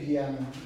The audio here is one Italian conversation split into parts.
Preghiamo.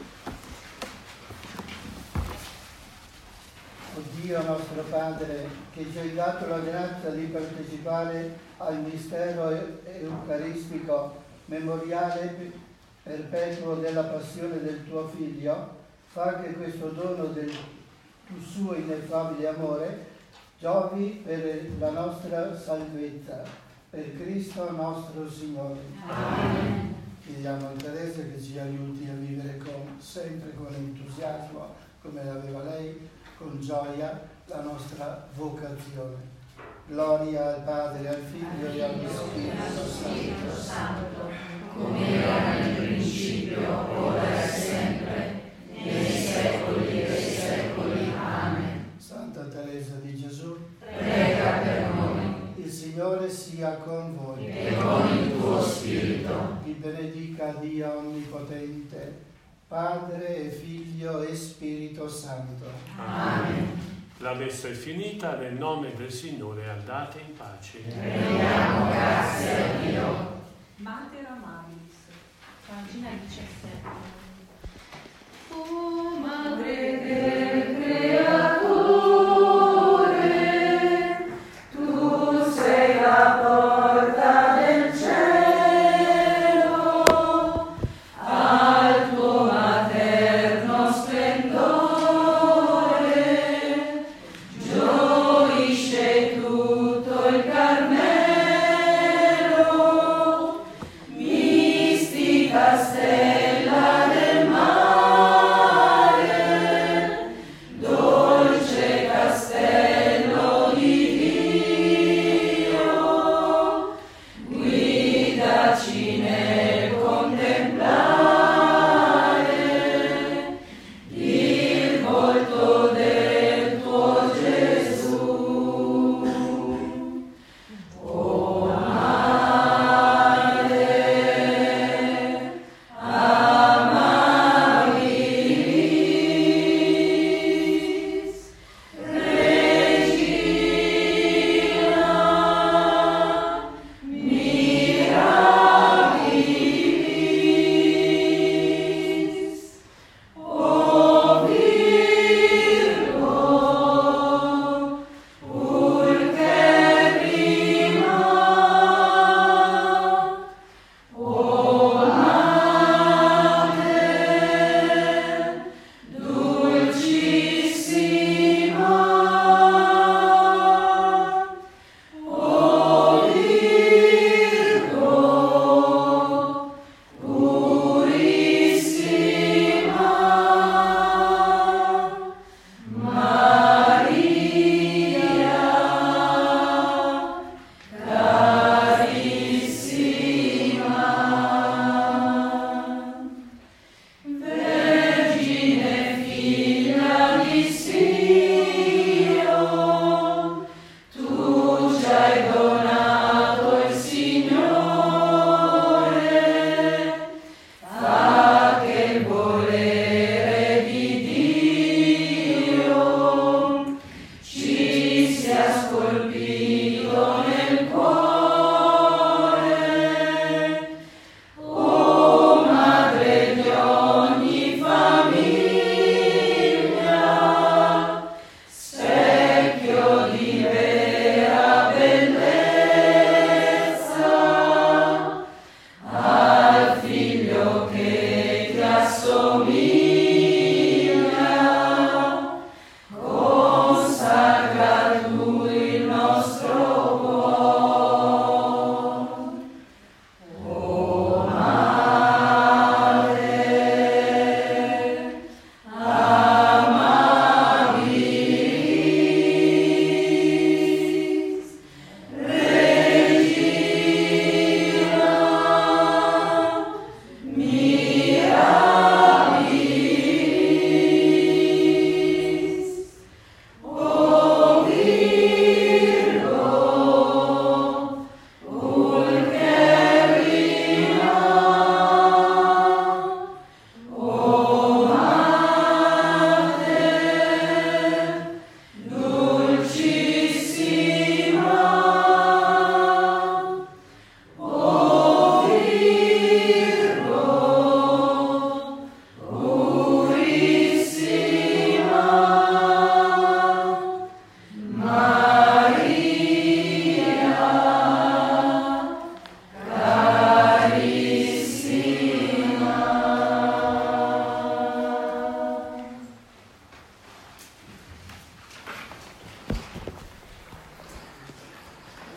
O Dio nostro Padre, che ci hai dato la grazia di partecipare al mistero eucaristico memoriale perpetuo della passione del tuo Figlio, fa che questo dono del suo ineffabile amore giovi per la nostra salvezza, per Cristo nostro Signore. Amen. Chiediamo a Teresa che ci aiuti a vivere sempre con entusiasmo, come l'aveva lei, con gioia, la nostra vocazione. Gloria al Padre, al Figlio e allo Spirito Santo, come era nel principio, ora e sempre, nei secoli dei secoli. Amen. Santa Teresa di Gesù, prega per noi. Il Signore sia con voi. E con il tuo spirito. Vi benedica Dio Onnipotente, Padre e Figlio e Spirito Santo. Amen. La messa è finita, nel nome del Signore andate in pace. Rendiamo grazie a Dio. Mater Amabilis, pagina 17.